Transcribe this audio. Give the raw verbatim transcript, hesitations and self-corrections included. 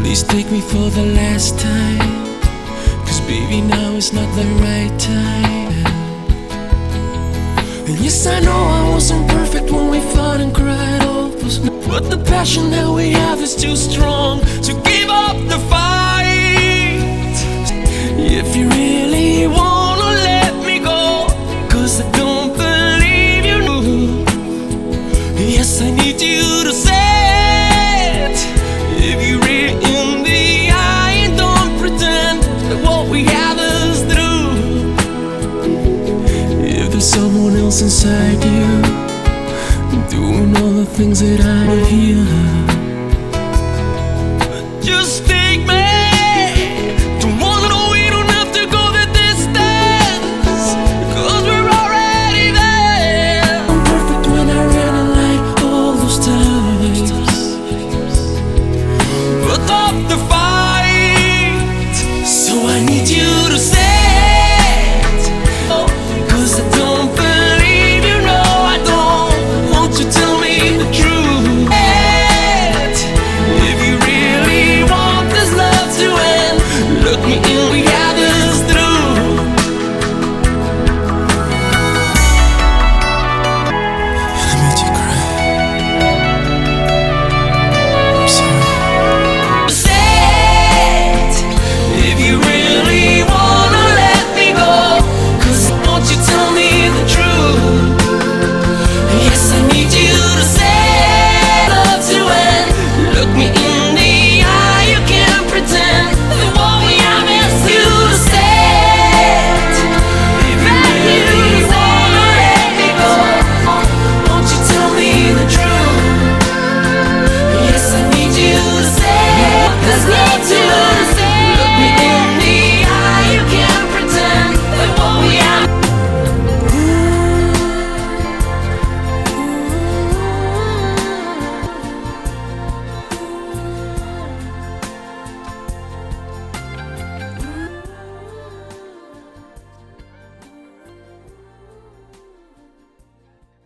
Please take me for the last time, 'cause baby, now is not the right time. And yes, I know I wasn't perfect when we fought and cried all those nights, but the passion that we have is too strong to give up the fight. If you really wanna let me go, 'cause I don't believe you know. Yes, I need you to say it. If you read in the eye and don't pretend that what we have is true. If there's someone else inside you doing all the things that I hear, just take me. Don't wanna know, we don't have to go the distance, 'cause we're already there. I'm perfect when I ran a light all those times, but up the